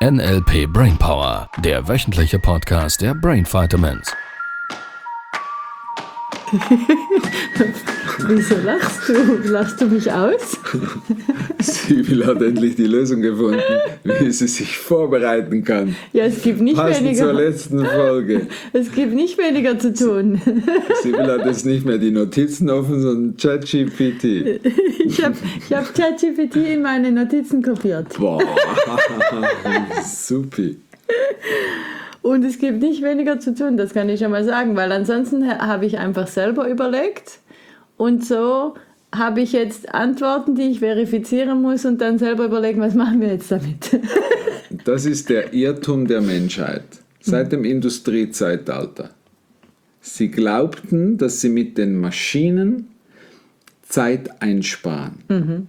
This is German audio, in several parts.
NLP Brainpower, der wöchentliche Podcast der Brain Vitamins. Wieso lachst du? Lachst du mich aus? Sibyl hat endlich die Lösung gefunden, wie sie sich vorbereiten kann. Ja, es gibt nicht Passend weniger. zur letzten Folge. Es gibt nicht weniger zu tun. Sibyl hat jetzt nicht mehr die Notizen offen, sondern ChatGPT. Ich hab ChatGPT in meine Notizen kopiert. Boah, supi. Und es gibt nicht weniger zu tun, das kann ich schon mal sagen, weil ansonsten habe ich einfach selber überlegt und so habe ich jetzt Antworten, die ich verifizieren muss und dann selber überlegen, was machen wir jetzt damit. Das ist der Irrtum der Menschheit seit dem Industriezeitalter. Sie glaubten, dass sie mit den Maschinen Zeit einsparen.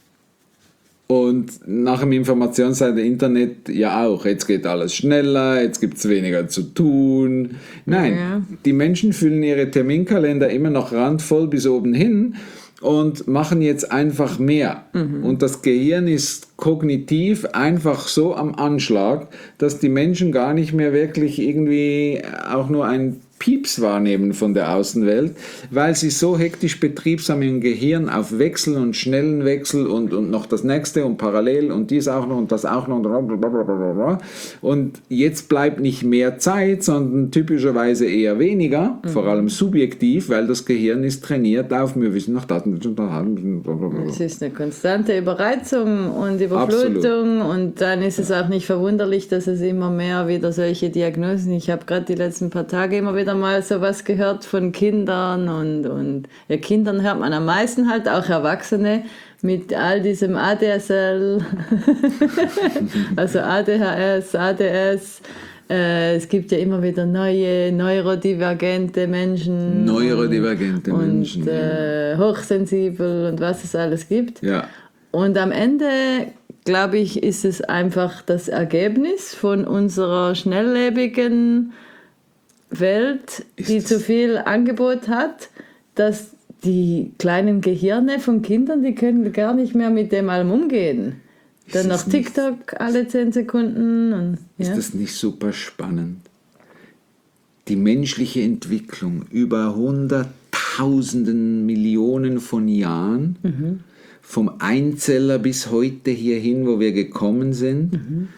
Und nach dem Informationszeitalter Internet ja auch. Jetzt geht alles schneller, jetzt gibt es weniger zu tun. Nein, Die Menschen füllen ihre Terminkalender immer noch randvoll bis oben hin und machen jetzt einfach mehr. Und das Gehirn ist kognitiv einfach so am Anschlag, dass die Menschen gar nicht mehr wirklich irgendwie auch nur ein Pieps wahrnehmen von der Außenwelt, weil sie so hektisch betriebsam im Gehirn auf Wechsel und schnellen Wechsel und noch das nächste und parallel und dies auch noch und das auch noch und blablabla. Und jetzt bleibt nicht mehr Zeit, sondern typischerweise eher weniger, vor allem subjektiv, weil das Gehirn ist trainiert auf, wir wissen noch das und das. Es ist eine konstante Überreizung und Überflutung. Absolut. Und dann ist es auch nicht verwunderlich, dass es immer mehr wieder solche Diagnosen, ich habe gerade die letzten paar Tage immer wieder mal sowas gehört von Kindern und ja, Kindern hört man am meisten halt, auch Erwachsene mit all diesem ADSL, also ADHS, ADS. Es gibt ja immer wieder neue neurodivergente Menschen. Und hochsensibel und was es alles gibt. Ja. Und am Ende, glaube ich, ist es einfach das Ergebnis von unserer schnelllebigen Welt, die zu viel Angebot hat, dass die kleinen Gehirne von Kindern, die können gar nicht mehr mit dem allem umgehen. Dann noch TikTok alle 10 Sekunden. Und, ja. Ist das nicht super spannend? Die menschliche Entwicklung über Hunderttausenden, Millionen von Jahren, vom Einzeller bis heute hierhin, wo wir gekommen sind.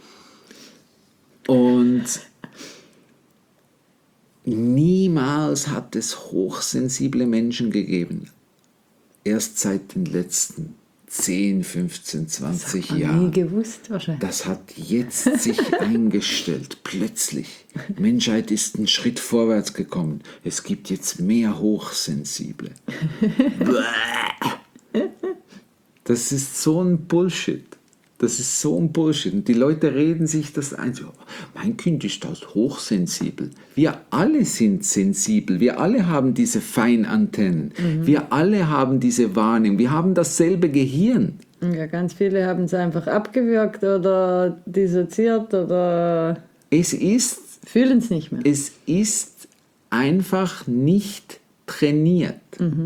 Und niemals hat es hochsensible Menschen gegeben. Erst seit den letzten 10, 15, 20 Jahren. Das hat man nie gewusst wahrscheinlich. Das hat jetzt sich eingestellt, plötzlich. Die Menschheit ist einen Schritt vorwärts gekommen. Es gibt jetzt mehr Hochsensible. Das ist so ein Bullshit. Das ist so ein Bullshit. Und die Leute reden sich das ein. So, mein Kind ist das hochsensibel. Wir alle sind sensibel. Wir alle haben diese Feinantennen. Wir alle haben diese Wahrnehmung. Wir haben dasselbe Gehirn. Ja, ganz viele haben es einfach abgewürgt oder dissoziiert oder fühlen es nicht mehr. Es ist einfach nicht trainiert.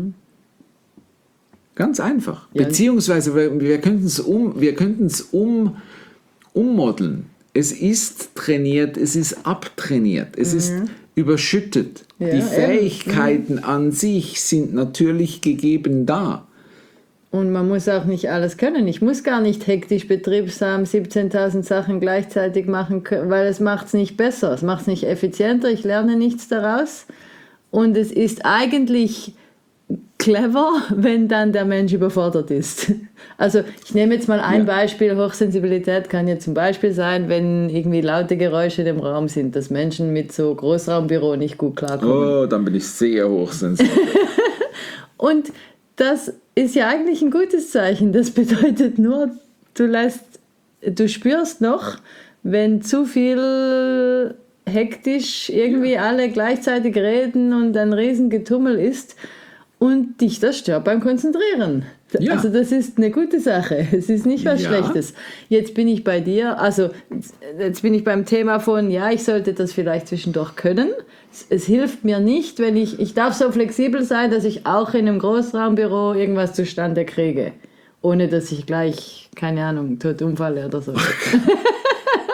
Ganz einfach. Ja. Beziehungsweise wir könnten es ummodeln. Es ist trainiert, es ist abtrainiert, es ist überschüttet. Ja, die Fähigkeiten an sich sind natürlich gegeben da. Und man muss auch nicht alles können. Ich muss gar nicht hektisch betriebsam 17.000 Sachen gleichzeitig machen, weil es macht es nicht besser, es macht es nicht effizienter, ich lerne nichts daraus. Und es ist eigentlich clever, wenn dann der Mensch überfordert ist. Also ich nehme jetzt mal ein Beispiel. Hochsensibilität kann ja zum Beispiel sein, wenn irgendwie laute Geräusche im Raum sind, dass Menschen mit so Großraumbüro nicht gut klarkommen. Oh, dann bin ich sehr hochsensibel. Und das ist ja eigentlich ein gutes Zeichen. Das bedeutet nur, du spürst noch, wenn zu viel hektisch irgendwie alle gleichzeitig reden und ein Riesengetummel ist, und dich das stört beim Konzentrieren. Ja. Also das ist eine gute Sache. Es ist nicht was Schlechtes. Jetzt bin ich bei dir, also jetzt bin ich beim Thema von, ja, ich sollte das vielleicht zwischendurch können. Es hilft mir nicht, wenn ich darf so flexibel sein, dass ich auch in einem Großraumbüro irgendwas zustande kriege. Ohne dass ich gleich, keine Ahnung, tot umfalle oder so.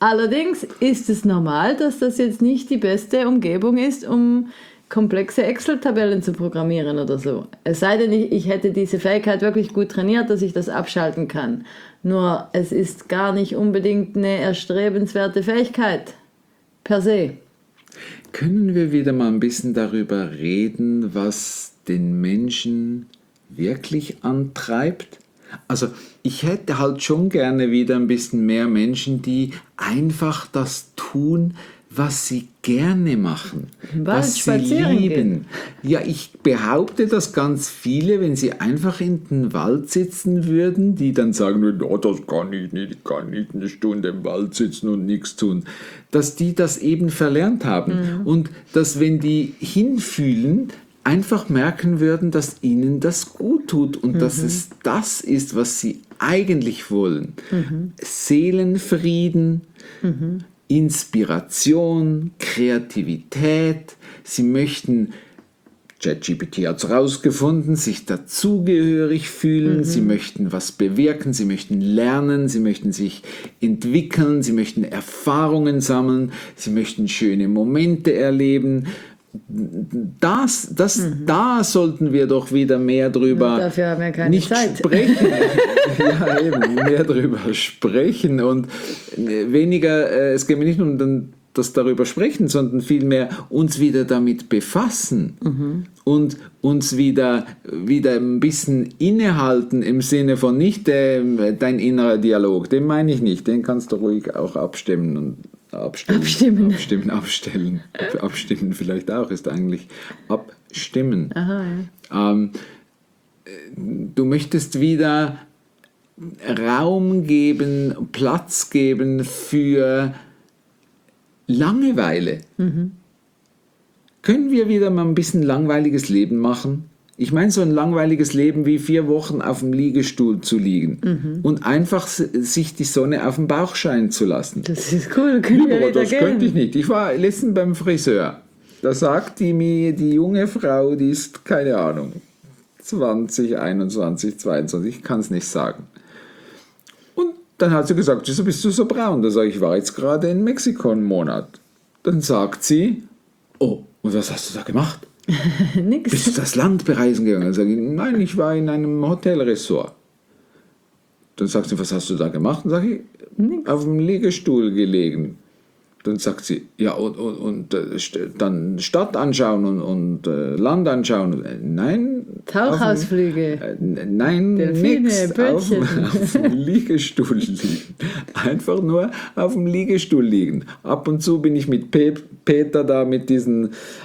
Allerdings ist es normal, dass das jetzt nicht die beste Umgebung ist, um komplexe Excel-Tabellen zu programmieren oder so. Es sei denn, ich hätte diese Fähigkeit wirklich gut trainiert, dass ich das abschalten kann. Nur es ist gar nicht unbedingt eine erstrebenswerte Fähigkeit per se. Können wir wieder mal ein bisschen darüber reden, was den Menschen wirklich antreibt? Also ich hätte halt schon gerne wieder ein bisschen mehr Menschen, die einfach das tun, was sie gerne machen, was sie lieben. Gehen. Ja, ich behaupte, dass ganz viele, wenn sie einfach in den Wald sitzen würden, die dann sagen würden, oh, das kann ich nicht, ich kann nicht eine Stunde im Wald sitzen und nichts tun, dass die das eben verlernt haben. Und dass, wenn die hinfühlen, einfach merken würden, dass ihnen das gut tut und dass es das ist, was sie eigentlich wollen. Seelenfrieden, Inspiration, Kreativität. Sie möchten, ChatGPT hat es rausgefunden, sich dazugehörig fühlen. Sie möchten was bewirken, sie möchten lernen, sie möchten sich entwickeln, sie möchten Erfahrungen sammeln, sie möchten schöne Momente erleben. Da sollten wir doch wieder mehr drüber dafür haben wir keine nicht Zeit. Sprechen. Ja, eben, mehr drüber sprechen und weniger, es geht mir nicht um das darüber sprechen, sondern vielmehr uns wieder damit befassen und uns wieder ein bisschen innehalten im Sinne von nicht dein innerer Dialog, den meine ich nicht, den kannst du ruhig auch abstimmen und abstellen vielleicht auch, ist eigentlich abstimmen. Aha, ja. Du möchtest wieder Raum geben, Platz geben für Langeweile. Können wir wieder mal ein bisschen langweiliges Leben machen? Ich meine, so ein langweiliges Leben wie 4 Wochen auf dem Liegestuhl zu liegen und einfach sich die Sonne auf den Bauch scheinen zu lassen. Das ist cool, können wir wieder das könnte ich nicht. Ich war letztens beim Friseur. Da sagt die mir, die junge Frau, die ist, keine Ahnung, 20, 21, 22, ich kann es nicht sagen. Und dann hat sie gesagt, wieso bist du so braun? Da sage ich, war jetzt gerade in Mexiko einen Monat. Dann sagt sie, oh, und was hast du da gemacht? Nix. Bist du das Land bereisen gegangen? Dann sage ich, nein, ich war in einem Hotelressort. Dann sagt sie, was hast du da gemacht? Dann sage ich, Nix. Auf dem Liegestuhl gelegen. Dann sagt sie, ja, und dann Stadt anschauen und Land anschauen. Nein. Tauchausflüge. Nein, Delfine, nix. Auf dem Liegestuhl liegen. Einfach nur auf dem Liegestuhl liegen. Ab und zu bin ich mit Peter da mit diesen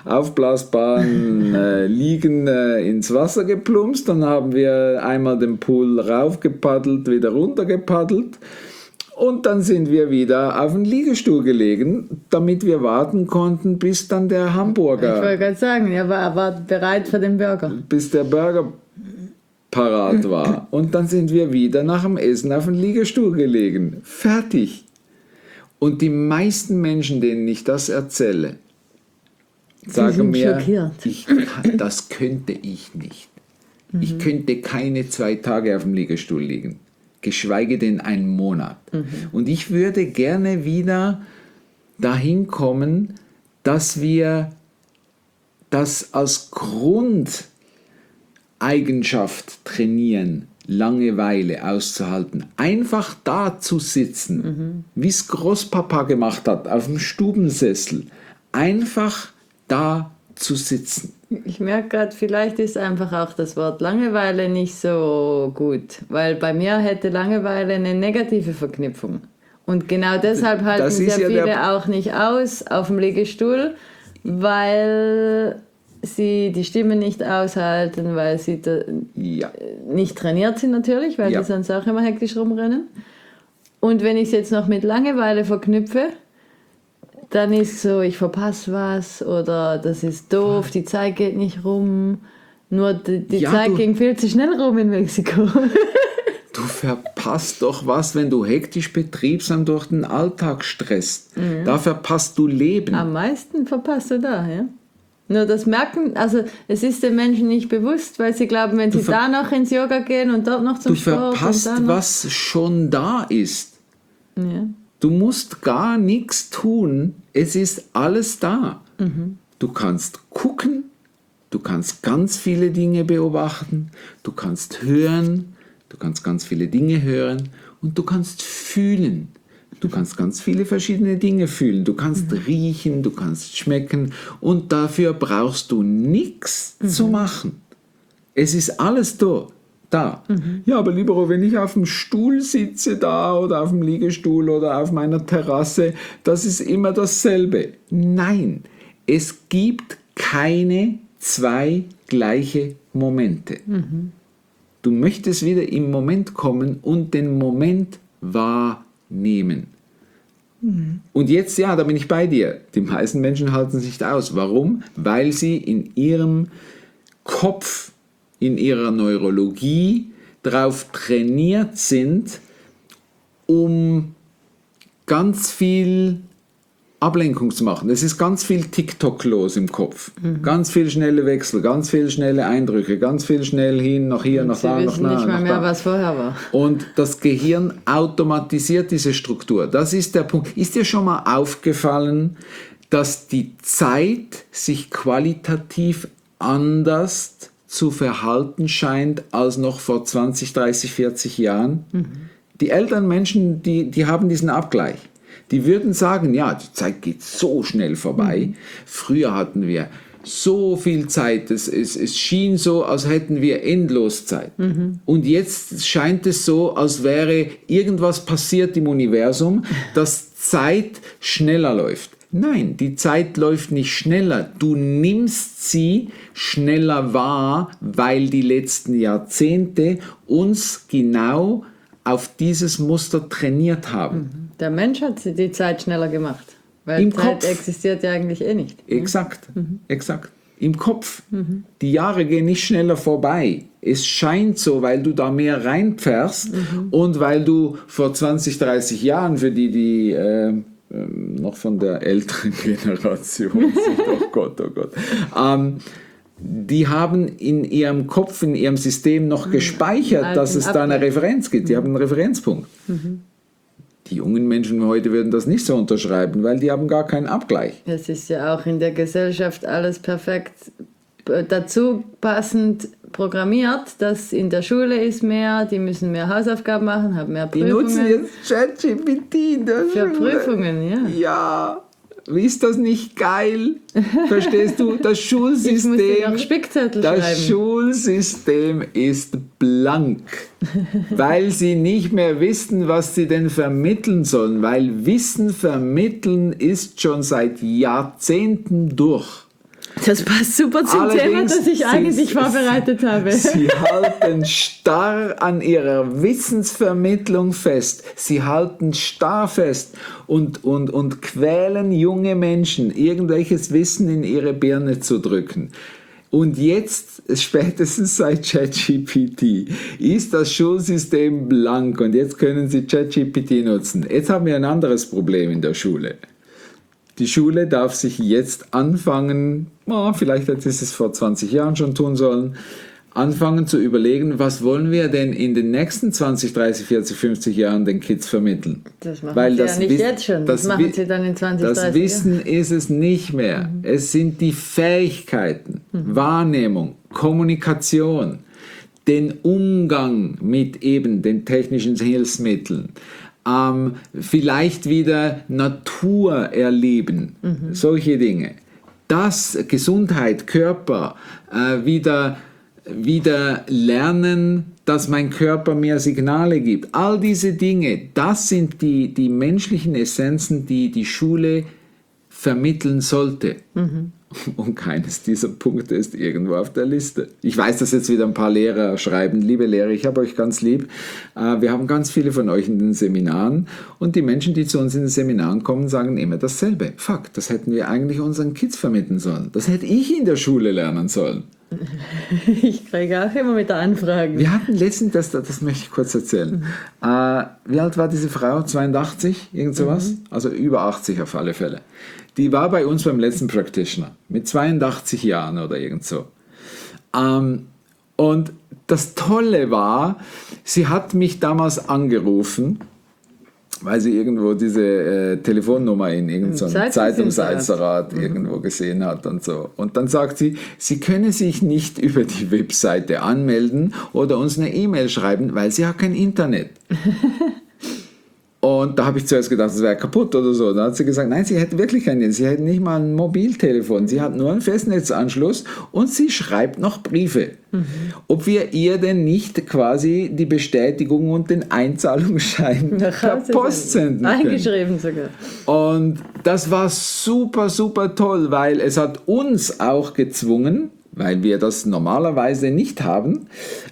aufblasbaren Liegen ins Wasser geplumpst. Dann haben wir einmal den Pool raufgepaddelt, wieder runtergepaddelt. Und dann sind wir wieder auf den Liegestuhl gelegen, damit wir warten konnten, bis dann der Hamburger... Ich wollte gerade sagen, er war bereit für den Burger. Bis der Burger parat war. Und dann sind wir wieder nach dem Essen auf den Liegestuhl gelegen. Fertig. Und die meisten Menschen, denen ich das erzähle, sagen mir, das könnte ich nicht. Ich könnte keine 2 Tage auf dem Liegestuhl liegen. Geschweige denn einen Monat. Und ich würde gerne wieder dahin kommen, dass wir das als Grundeigenschaft trainieren, Langeweile auszuhalten. Einfach da zu sitzen, wie es Großpapa gemacht hat, auf dem Stubensessel. Einfach da zu sitzen. Ich merke gerade, vielleicht ist einfach auch das Wort Langeweile nicht so gut, weil bei mir hätte Langeweile eine negative Verknüpfung. Und genau deshalb halten sehr viele auch nicht aus auf dem Liegestuhl, weil sie die Stimme nicht aushalten, weil sie nicht trainiert sind natürlich, weil die sonst auch immer hektisch rumrennen. Und wenn ich es jetzt noch mit Langeweile verknüpfe, dann ist so, ich verpasse was oder das ist doof, die Zeit geht nicht rum. Nur die Zeit ging viel zu schnell rum in Mexiko. Du verpasst doch was, wenn du hektisch betriebsam durch den Alltag stresst. Da verpasst du Leben. Am meisten verpasst du da, ja. Nur das merken, also es ist den Menschen nicht bewusst, weil sie glauben, wenn sie da noch ins Yoga gehen und dort noch zum Sport. Du verpasst, was schon da ist. Ja. Du musst gar nichts tun. Es ist alles da. Du kannst gucken, du kannst ganz viele Dinge beobachten, du kannst hören, du kannst ganz viele Dinge hören und du kannst fühlen. Du kannst ganz viele verschiedene Dinge fühlen. Du kannst riechen, du kannst schmecken und dafür brauchst du nichts zu machen. Es ist alles da. Ja, aber Libero, wenn ich auf dem Stuhl sitze da oder auf dem Liegestuhl oder auf meiner Terrasse, das ist immer dasselbe. Nein, es gibt keine zwei gleiche Momente. Du möchtest wieder im Moment kommen und den Moment wahrnehmen. Und jetzt, ja, da bin ich bei dir. Die meisten Menschen halten es nicht aus. Warum? Weil sie in ihrem Kopf, in ihrer Neurologie darauf trainiert sind, um ganz viel Ablenkung zu machen. Es ist ganz viel TikTok los im Kopf. Ganz viel schnelle Wechsel, ganz viel schnelle Eindrücke, ganz viel schnell hin, nach hier, nach da, nach da. Sie wissen nicht mal mehr, was vorher war. Und das Gehirn automatisiert diese Struktur. Das ist der Punkt. Ist dir schon mal aufgefallen, dass die Zeit sich qualitativ anders zu verhalten scheint als noch vor 20, 30, 40 Jahren? Die älteren Menschen, die haben diesen Abgleich. Die würden sagen, ja, die Zeit geht so schnell vorbei. Früher hatten wir so viel Zeit, es schien so, als hätten wir endlos Zeit. Und jetzt scheint es so, als wäre irgendwas passiert im Universum, dass Zeit schneller läuft. Nein, die Zeit läuft nicht schneller. Du nimmst sie schneller wahr, weil die letzten Jahrzehnte uns genau auf dieses Muster trainiert haben. Der Mensch hat die Zeit schneller gemacht, weil Im Zeit Kopf. existiert ja eigentlich eh nicht. Exakt, exakt. Im Kopf. Die Jahre gehen nicht schneller vorbei. Es scheint so, weil du da mehr reinfährst und weil du vor 20, 30 Jahren, für die noch von der älteren Generation sind, oh Gott, die haben in ihrem Kopf, in ihrem System noch gespeichert, dass es da eine Referenz gibt. Die haben einen Referenzpunkt. Die jungen Menschen heute würden das nicht so unterschreiben, weil die haben gar keinen Abgleich. Es ist ja auch in der Gesellschaft alles perfekt dazu passend programmiert, dass in der Schule ist mehr, die müssen mehr Hausaufgaben machen, haben mehr Prüfungen. Die nutzen jetzt ChatGPT in der Schule. Für Prüfungen, ja. Ja, ist das nicht geil? Verstehst du? Das Schulsystem, Ich muss dir auch Spickzettel schreiben. das Schulsystem ist blank, weil sie nicht mehr wissen, was sie denn vermitteln sollen, weil Wissen vermitteln ist schon seit Jahrzehnten durch. Das passt super zum Allerdings Thema, das ich eigentlich vorbereitet habe. Sie halten starr an ihrer Wissensvermittlung fest. Sie halten starr fest und quälen junge Menschen, irgendwelches Wissen in ihre Birne zu drücken. Und jetzt, spätestens seit ChatGPT, ist das Schulsystem blank und jetzt können Sie ChatGPT nutzen. Jetzt haben wir ein anderes Problem in der Schule. Die Schule darf sich jetzt anfangen, vielleicht hätte es vor 20 Jahren schon tun sollen, anfangen zu überlegen, was wollen wir denn in den nächsten 20, 30, 40, 50 Jahren den Kids vermitteln. Das machen sie ja nicht jetzt schon, das machen sie dann in 20, 30 Jahren. Das Wissen ist es nicht mehr. Es sind die Fähigkeiten, Wahrnehmung, Kommunikation, den Umgang mit eben den technischen Hilfsmitteln, vielleicht wieder Natur erleben, solche Dinge. Das, Gesundheit, Körper, wieder lernen, dass mein Körper mir Signale gibt. All diese Dinge, das sind die menschlichen Essenzen, die die Schule vermitteln sollte. Und keines dieser Punkte ist irgendwo auf der Liste. Ich weiß, dass jetzt wieder ein paar Lehrer schreiben, liebe Lehrer, ich habe euch ganz lieb. Wir haben ganz viele von euch in den Seminaren und die Menschen, die zu uns in den Seminaren kommen, sagen immer dasselbe. Fuck, das hätten wir eigentlich unseren Kids vermitteln sollen. Das hätte ich in der Schule lernen sollen. Ich kriege auch immer wieder Anfragen. Wir hatten letztens, das möchte ich kurz erzählen. Wie alt war diese Frau? 82? Irgend sowas? Also über 80 auf alle Fälle. Die war bei uns beim letzten Practitioner mit 82 Jahren oder irgend so. Und das Tolle war, sie hat mich damals angerufen weil sie irgendwo diese Telefonnummer in irgendeinem Zeitungsinserat irgendwo gesehen hat und so. Und dann sagt sie, sie könne sich nicht über die Webseite anmelden oder uns eine E-Mail schreiben, weil sie hat kein Internet. Und da habe ich zuerst gedacht, das wäre kaputt oder so. Dann hat sie gesagt, nein, sie hätte wirklich keinen Internet. Sie hätte nicht mal ein Mobiltelefon. Sie hat nur einen Festnetzanschluss und sie schreibt noch Briefe. Ob wir ihr denn nicht quasi die Bestätigung und den Einzahlungsschein per Post senden können. Eingeschrieben sogar. Und das war super, super toll, weil es hat uns auch gezwungen, weil wir das normalerweise nicht haben,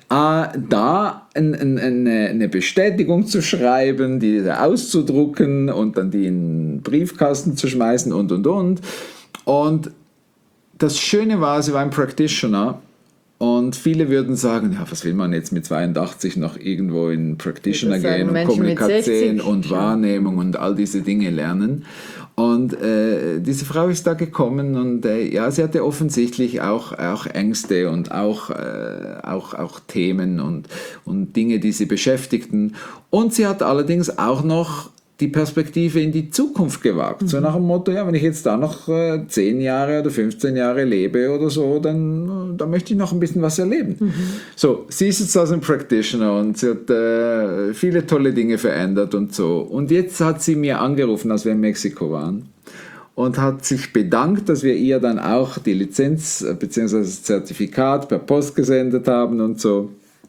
da eine Bestätigung zu schreiben, die auszudrucken und dann die in den Briefkasten zu schmeißen und. Und das Schöne war, sie war ein Practitioner und viele würden sagen, ja, was will man jetzt mit 82 noch irgendwo in Practitioner gehen und Kommunikation und Wahrnehmung und all diese Dinge lernen. Und diese Frau ist da gekommen und ja, sie hatte offensichtlich auch Ängste und auch Themen und Dinge, die sie beschäftigten. Und sie hat allerdings auch noch die Perspektive in die Zukunft gewagt. So nach dem Motto, ja, wenn ich jetzt da noch 10 Jahre oder 15 Jahre lebe oder so, dann möchte ich noch ein bisschen was erleben. So, sie ist jetzt also ein Practitioner und sie hat viele tolle Dinge verändert und so. Und jetzt hat sie mir angerufen, als wir in Mexiko waren und hat sich bedankt, dass wir ihr dann auch die Lizenz bzw. das Zertifikat per Post gesendet haben und so.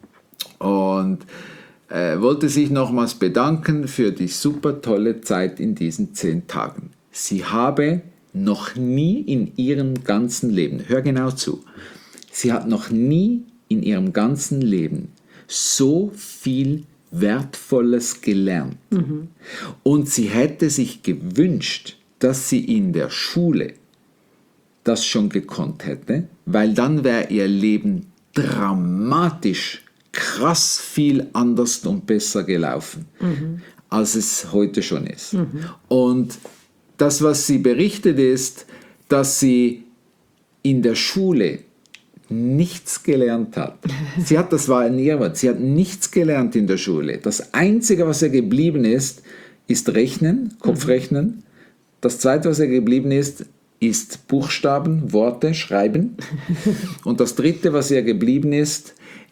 Und wollte sich nochmals bedanken für die super tolle Zeit in diesen 10 Tagen. Sie habe noch nie in ihrem ganzen Leben, hör genau zu, sie hat noch nie in ihrem ganzen Leben so viel Wertvolles gelernt. Und sie hätte sich gewünscht, dass sie in der Schule das schon gekonnt hätte, weil dann wäre ihr Leben dramatisch krass viel anders und besser gelaufen, als es heute schon ist. Und das, was sie berichtet, ist, dass sie in der Schule nichts gelernt hat. Das war ein Irrwort, sie hat nichts gelernt in der Schule. Das Einzige, was ihr geblieben ist Rechnen, Kopfrechnen. Das Zweite, was ihr geblieben ist Buchstaben, Worte, Schreiben. Und das Dritte, was ihr geblieben ist,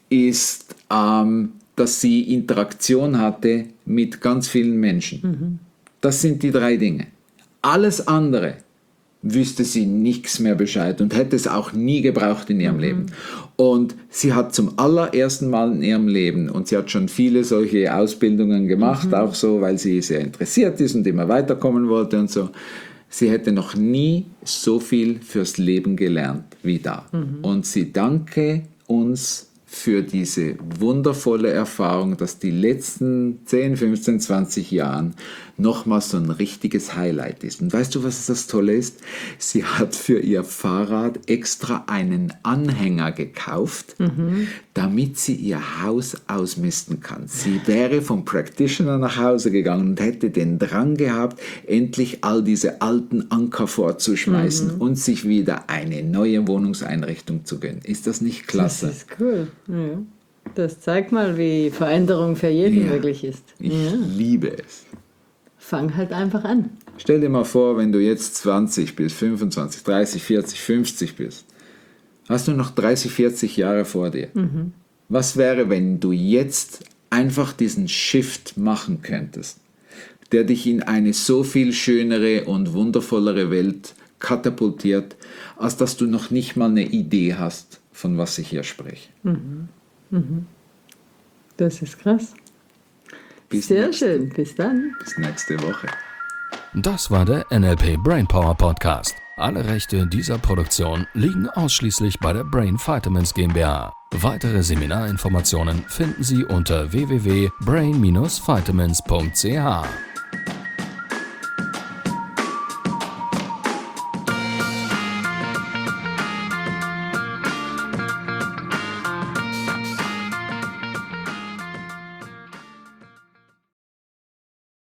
dass sie Interaktion hatte mit ganz vielen Menschen. Das sind die 3 Dinge. Alles andere wüsste sie nichts mehr Bescheid und hätte es auch nie gebraucht in ihrem Leben. Und sie hat zum allerersten Mal in ihrem Leben, und sie hat schon viele solche Ausbildungen gemacht, auch so, weil sie sehr interessiert ist und immer weiterkommen wollte und so, sie hätte noch nie so viel fürs Leben gelernt wie da. Und sie danke uns für diese wundervolle Erfahrung, dass die letzten 10, 15, 20 Jahren nochmal so ein richtiges Highlight ist. Und weißt du, was das Tolle ist? Sie hat für ihr Fahrrad extra einen Anhänger gekauft, damit sie ihr Haus ausmisten kann. Sie wäre vom Practitioner nach Hause gegangen und hätte den Drang gehabt, endlich all diese alten Anker vorzuschmeißen und sich wieder eine neue Wohnungseinrichtung zu gönnen. Ist das nicht klasse? Das ist cool. Ja. Das zeigt mal, wie Veränderung für jeden möglich ist. Ich liebe es. Fang halt einfach an. Stell dir mal vor, wenn du jetzt 20 bist, 25, 30, 40, 50 bist, hast du noch 30, 40 Jahre vor dir. Was wäre, wenn du jetzt einfach diesen Shift machen könntest, der dich in eine so viel schönere und wundervollere Welt katapultiert, als dass du noch nicht mal eine Idee hast, von was ich hier spreche. Das ist krass. Sehr schön. Bis dann. Bis nächste Woche. Das war der NLP Brainpower Podcast. Alle Rechte dieser Produktion liegen ausschließlich bei der Brain Vitamins GmbH. Weitere Seminarinformationen finden Sie unter www.brain-vitamins.ch.